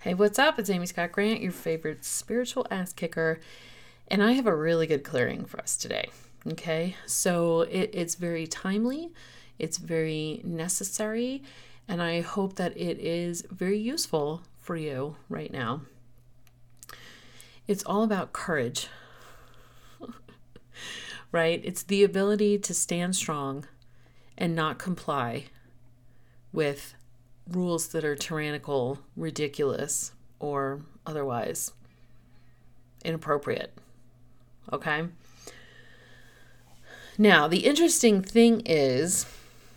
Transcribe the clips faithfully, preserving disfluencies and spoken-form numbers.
Hey, what's up? It's Amy Scott Grant, your favorite spiritual ass kicker, and I have a really good clearing for us today. Okay, so it, it's very timely, it's very necessary, and I hope that it is very useful for you right now. It's all about courage, right? It's the ability to stand strong and not comply with rules that are tyrannical, ridiculous, or otherwise inappropriate. Okay? Now, the interesting thing is,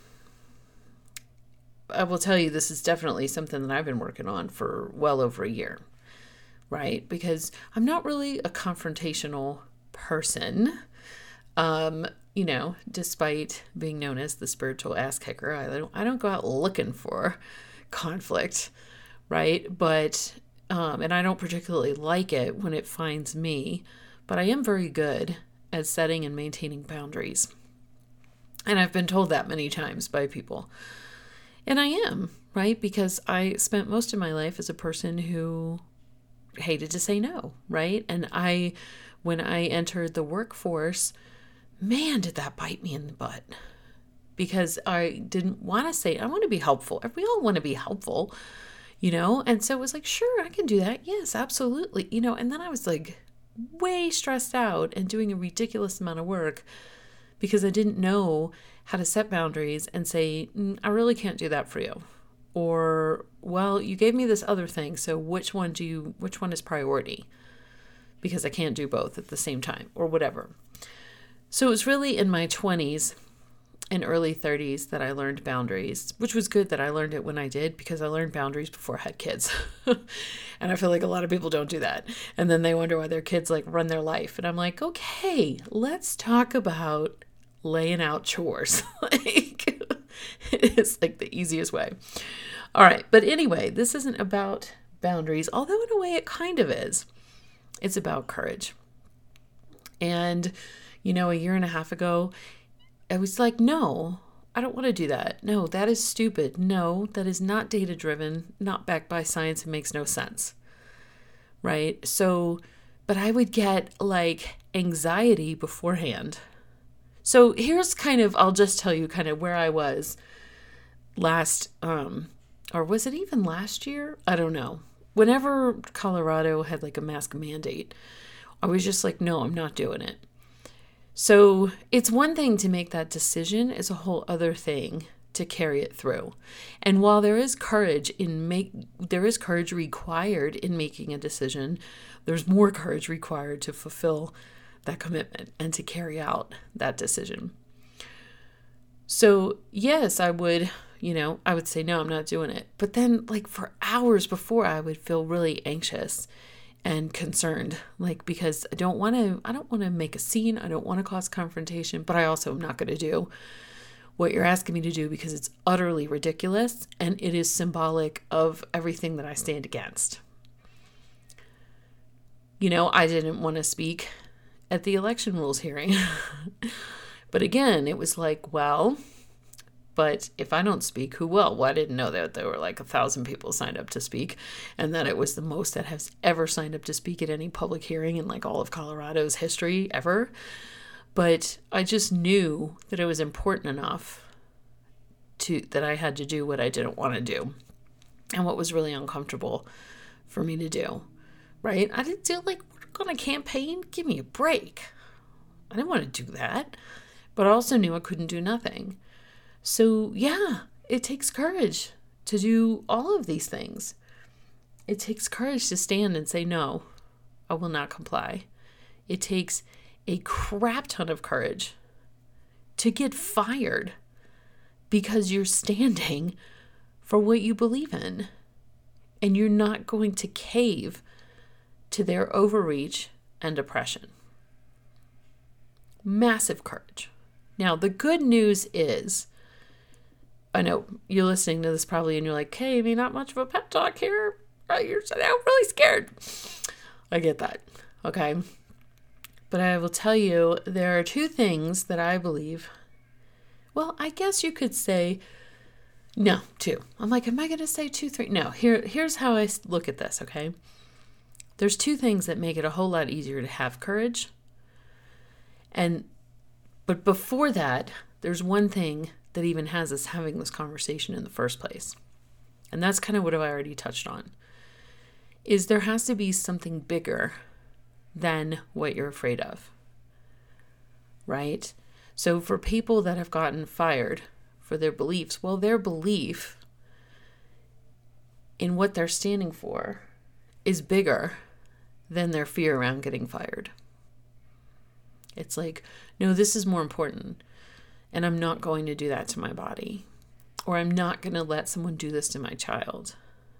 I will tell you, this is definitely something that I've been working on for well over a year, right? Because I'm not really a confrontational person. Um, you know, despite being known as the spiritual ass kicker, I don't, I don't go out looking for conflict, right? But, um, and I don't particularly like it when it finds me, but I am very good at setting and maintaining boundaries. And I've been told that many times by people. And I am, right? Because I spent most of my life as a person who hated to say no, right? And I, when I entered the workforce, man, did that bite me in the butt, because I didn't want to say, I want to be helpful. We all want to be helpful, you know? And so it was like, sure, I can do that. Yes, absolutely. You know, and then I was like way stressed out and doing a ridiculous amount of work because I didn't know how to set boundaries and say, mm, I really can't do that for you. Or, well, you gave me this other thing, so which one do you, which one is priority? Because I can't do both at the same time, or whatever. So it was really in my twenties and early thirties that I learned boundaries, which was good that I learned it when I did, because I learned boundaries before I had kids. And I feel like a lot of people don't do that. And then they wonder why their kids like run their life. And I'm like, okay, let's talk about laying out chores. Like, it's like the easiest way. All right. But anyway, this isn't about boundaries, although in a way it kind of is. It's about courage. And you know, a year and a half ago, I was like, no, I don't want to do that. No, that is stupid. No, that is not data driven, not backed by science. It makes no sense. Right? So, but I would get like anxiety beforehand. So here's kind of, I'll just tell you kind of where I was last, um, or was it even last year? I don't know. Whenever Colorado had like a mask mandate, I was just like, no, I'm not doing it. So it's one thing to make that decision, it's a whole other thing to carry it through. And while there is courage in make, there is courage required in making a decision, there's more courage required to fulfill that commitment and to carry out that decision. So yes, I would, you know, I would say, no, I'm not doing it. But then like for hours before, I would feel really anxious and concerned, like, because I don't want to, I don't want to make a scene. I don't want to cause confrontation, but I also am not going to do what you're asking me to do because it's utterly ridiculous and it is symbolic of everything that I stand against. You know, I didn't want to speak at the election rules hearing, but again, it was like, well, but if I don't speak, who will? Well, I didn't know that there were like a thousand people signed up to speak and that it was the most that has ever signed up to speak at any public hearing in like all of Colorado's history ever. But I just knew that it was important enough to that I had to do what I didn't want to do and what was really uncomfortable for me to do, right? I didn't feel like, we're going to campaign? Give me a break. I didn't want to do that, but I also knew I couldn't do nothing. So yeah, it takes courage to do all of these things. It takes courage to stand and say, no, I will not comply. It takes a crap ton of courage to get fired because you're standing for what you believe in and you're not going to cave to their overreach and oppression. Massive courage. Now, the good news is, I know you're listening to this probably and you're like, hey, maybe not much of a pep talk here. Right? You're I'm really scared. I get that. Okay. But I will tell you, there are two things that I believe. Well, I guess you could say No, two. I'm like, am I going to say two, three? No, here, here's how I look at this, okay? There's two things that make it a whole lot easier to have courage. And, but before that, there's one thing that even has us having this conversation in the first place. And that's kind of what I already touched on, is there has to be something bigger than what you're afraid of, right? So for people that have gotten fired for their beliefs, well, their belief in what they're standing for is bigger than their fear around getting fired. It's like, no, this is more important, and I'm not going to do that to my body, or I'm not going to let someone do this to my child,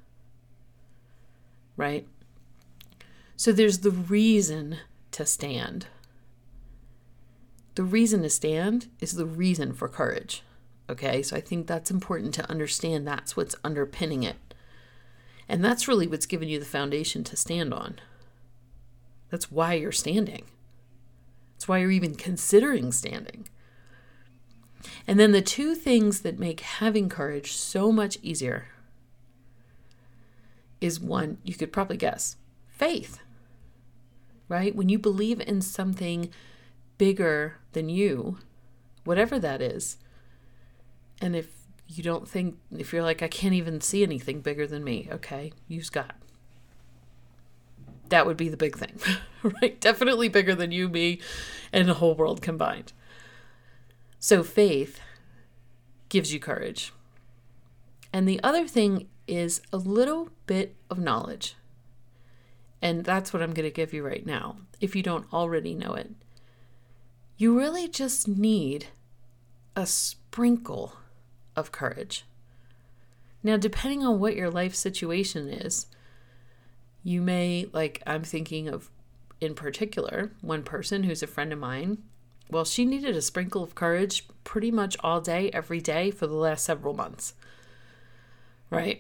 right? So there's the reason to stand. The reason to stand is the reason for courage. Okay, so I think that's important to understand. That's what's underpinning it. And that's really what's given you the foundation to stand on. That's why you're standing. That's why you're even considering standing. And then the two things that make having courage so much easier is one, you could probably guess, faith, right? When you believe in something bigger than you, whatever that is, and if you don't think, if you're like, I can't even see anything bigger than me, okay, use God. That would be the big thing, right? Definitely bigger than you, me, and the whole world combined. So faith gives you courage. And the other thing is a little bit of knowledge. And that's what I'm going to give you right now, if you don't already know it. You really just need a sprinkle of courage. Now, depending on what your life situation is, you may, like I'm thinking of in particular, one person who's a friend of mine. Well, she needed a sprinkle of courage pretty much all day, every day for the last several months, right?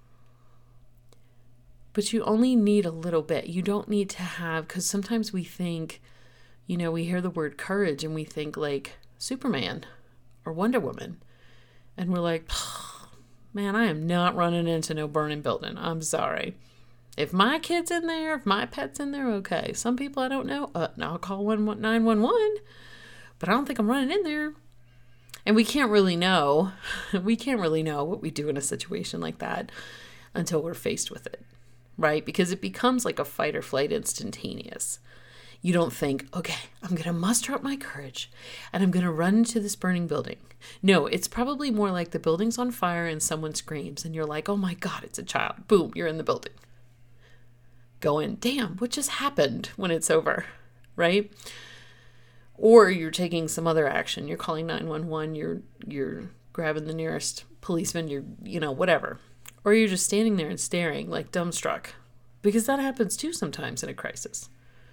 But you only need a little bit. You don't need to have, because sometimes we think, you know, we hear the word courage and we think like Superman or Wonder Woman. And we're like, oh, man, I am not running into no burning building. I'm sorry. If my kid's in there, if my pet's in there, okay. Some people I don't know, uh, I'll call nine one one, but I don't think I'm running in there. And we can't really know. We can't really know what we do in a situation like that until we're faced with it, right? Because it becomes like a fight or flight instantaneous. You don't think, okay, I'm going to muster up my courage and I'm going to run into this burning building. No, it's probably more like the building's on fire and someone screams and you're like, oh my God, it's a child. Boom, you're in the building. Going, damn, what just happened when it's over, right? Or you're taking some other action. You're calling nine one one, you're you're grabbing the nearest policeman, you're, you know, whatever. Or you're just standing there and staring like dumbstruck. Because that happens too sometimes in a crisis.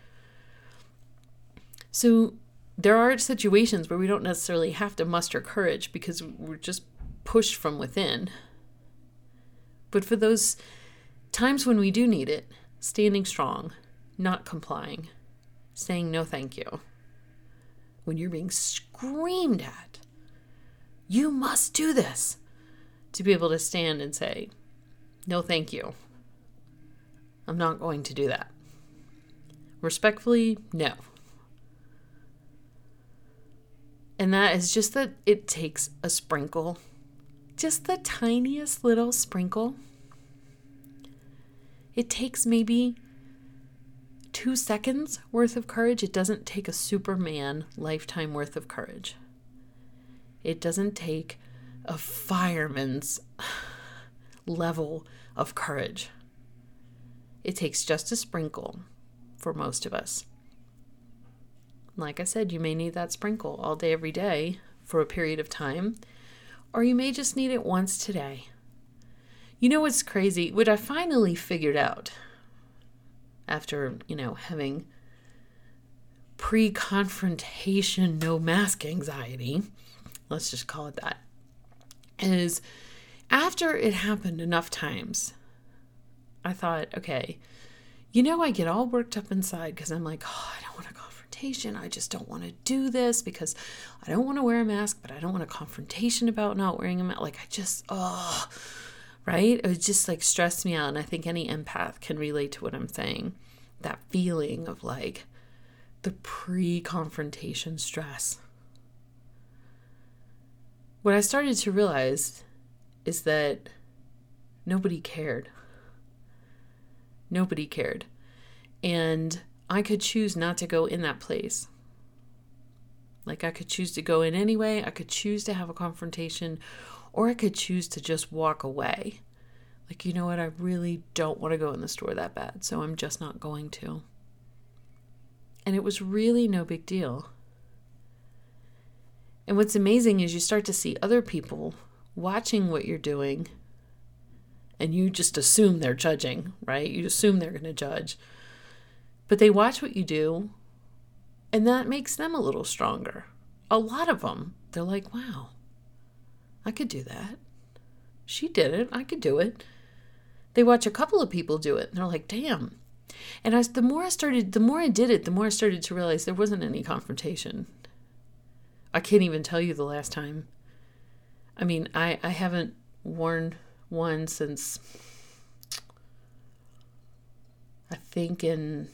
So there are situations where we don't necessarily have to muster courage because we're just pushed from within. But for those times when we do need it, standing strong, not complying, saying no thank you. When you're being screamed at, you must do this, to be able to stand and say, no thank you. I'm not going to do that. Respectfully, no. And that is just that it takes a sprinkle, just the tiniest little sprinkle. It takes maybe two seconds worth of courage. It doesn't take a Superman lifetime worth of courage. It doesn't take a fireman's level of courage. It takes just a sprinkle for most of us. Like I said, you may need that sprinkle all day, every day for a period of time, or you may just need it once today. You know what's crazy? What I finally figured out after, you know, having pre-confrontation, no mask anxiety, let's just call it that, is after it happened enough times, I thought, okay, you know, I get all worked up inside because I'm like, oh, I don't want a confrontation. confrontation. I just don't want to do this because I don't want to wear a mask, but I don't want a confrontation about not wearing a mask. Like I just, oh, right? It would just like stress me out. And I think any empath can relate to what I'm saying. That feeling of like the pre-confrontation stress. What I started to realize is that nobody cared. Nobody cared. And I could choose not to go in that place. Like I could choose to go in anyway. I could choose to have a confrontation, or I could choose to just walk away. Like, you know what? I really don't want to go in the store that bad, so I'm just not going to. And it was really no big deal. And what's amazing is you start to see other people watching what you're doing, and you just assume they're judging, right? You assume they're going to judge. But they watch what you do, and that makes them a little stronger. A lot of them, they're like, wow, I could do that. She did it. I could do it. They watch a couple of people do it, and they're like, damn. And I, the more I started, the more I did it, the more I started to realize there wasn't any confrontation. I can't even tell you the last time. I mean, I, I haven't worn one since, I think in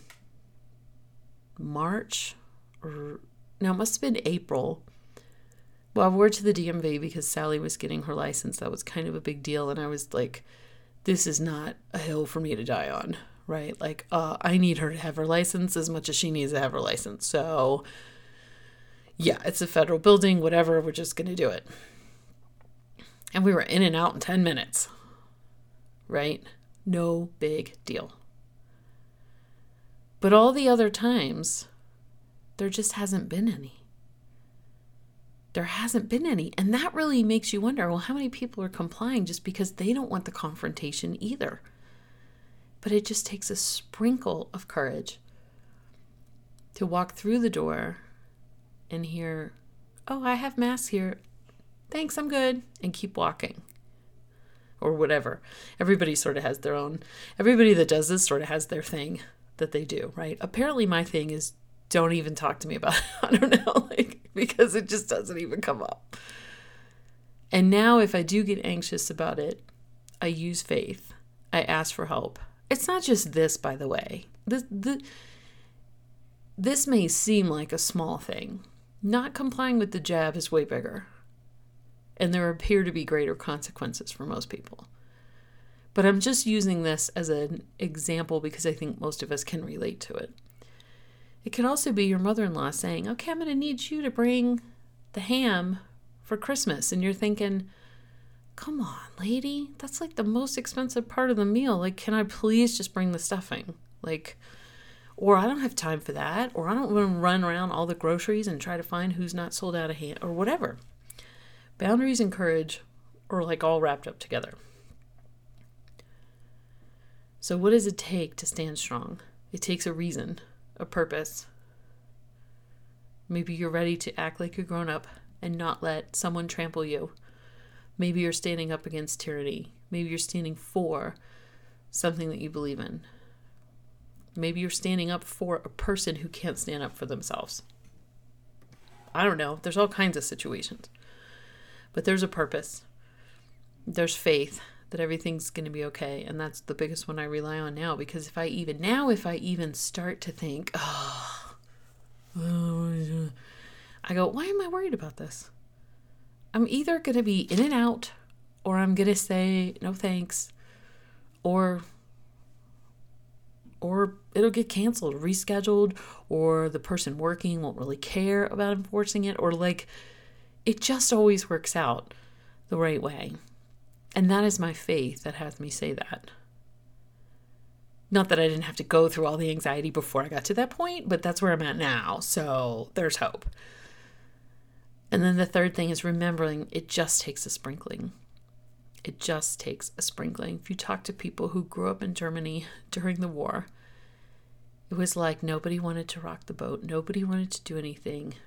March, or no, it must have been April. Well, I wore it to the D M V because Sally was getting her license. That was kind of a big deal. And I was like, this is not a hill for me to die on, right? Like, uh, I need her to have her license as much as she needs to have her license. So yeah, it's a federal building, whatever, we're just going to do it. And we were in and out in ten minutes, right? No big deal. But all the other times, there just hasn't been any. There hasn't been any. And that really makes you wonder, well, how many people are complying just because they don't want the confrontation either? But it just takes a sprinkle of courage to walk through the door and hear, oh, I have masks here. Thanks, I'm good. And keep walking. Or whatever. Everybody sort of has their own, everybody that does this sort of has their thing that they do, right? Apparently my thing is don't even talk to me about it. I don't know, like, because it just doesn't even come up. And now if I do get anxious about it, I use faith. I ask for help. It's not just this, by the way. This, this, this may seem like a small thing. Not complying with the jab is way bigger. And there appear to be greater consequences for most people. But I'm just using this as an example because I think most of us can relate to it. It could also be your mother-in-law saying, okay, I'm going to need you to bring the ham for Christmas. And you're thinking, come on, lady, that's like the most expensive part of the meal. Like, can I please just bring the stuffing? Like, or I don't have time for that. Or I don't want to run around all the groceries and try to find who's not sold out of ham or whatever. Boundaries and courage are like all wrapped up together. So what does it take to stand strong? It takes a reason, a purpose. Maybe you're ready to act like a grown-up and not let someone trample you. Maybe you're standing up against tyranny. Maybe you're standing for something that you believe in. Maybe you're standing up for a person who can't stand up for themselves. I don't know. There's all kinds of situations. But there's a purpose. There's faith that everything's going to be okay. And that's the biggest one I rely on now. Because if I even, now if I even start to think, oh, I go, why am I worried about this? I'm either going to be in and out, or I'm going to say, no thanks, or, or it'll get canceled, rescheduled, or the person working won't really care about enforcing it, or like, it just always works out the right way. And that is my faith that has me say that. Not that I didn't have to go through all the anxiety before I got to that point, but that's where I'm at now. So there's hope. And then the third thing is remembering it just takes a sprinkling. It just takes a sprinkling. If you talk to people who grew up in Germany during the war, it was like nobody wanted to rock the boat. Nobody wanted to do anything.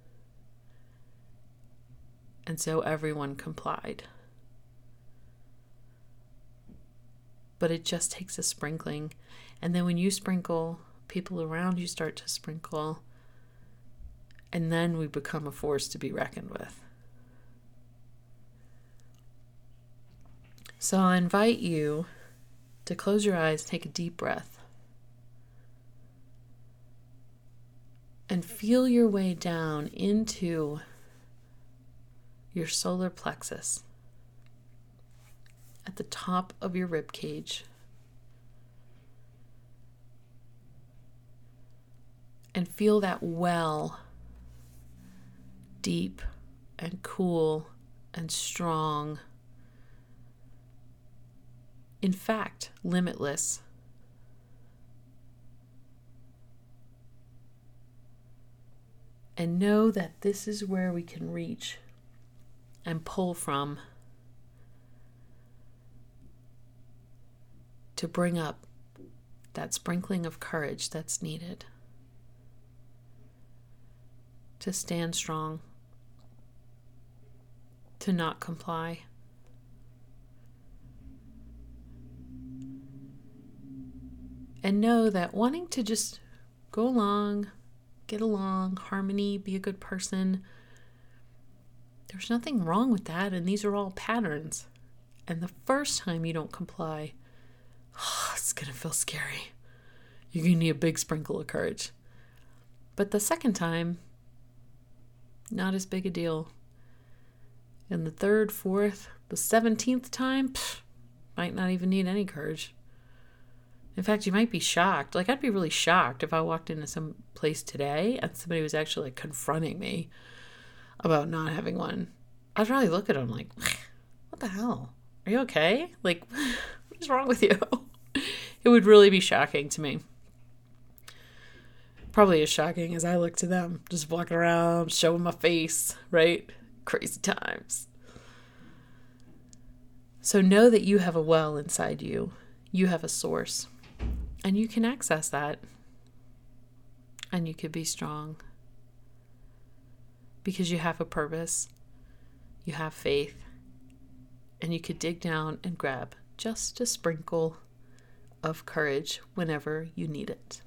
And so everyone complied. But it just takes a sprinkling. And then when you sprinkle, people around you start to sprinkle. And then we become a force to be reckoned with. So I'll invite you to close your eyes, take a deep breath, and feel your way down into your solar plexus at the top of your rib cage. And feel that well, deep and cool and strong. In fact, limitless. And know that this is where we can reach and pull from to bring up that sprinkling of courage that's needed to stand strong, to not comply. And know that wanting to just go along, get along, harmony, be a good person, there's nothing wrong with that. And these are all patterns. And the first time you don't comply, oh, it's going to feel scary. You're going to need a big sprinkle of courage. But the second time, not as big a deal. And the third, fourth, the seventeenth time, pff, might not even need any courage. In fact, you might be shocked. Like, I'd be really shocked if I walked into some place today and somebody was actually like, confronting me about not having one. I'd probably look at them like, what the hell? Are you okay? Like, what is wrong with you? It would really be shocking to me. Probably as shocking as I look to them. Just walking around, showing my face, right? Crazy times. So know that you have a well inside you. You have a source. And you can access that. And you could be strong. Because you have a purpose. You have faith. And you could dig down and grab just a sprinkle of courage whenever you need it.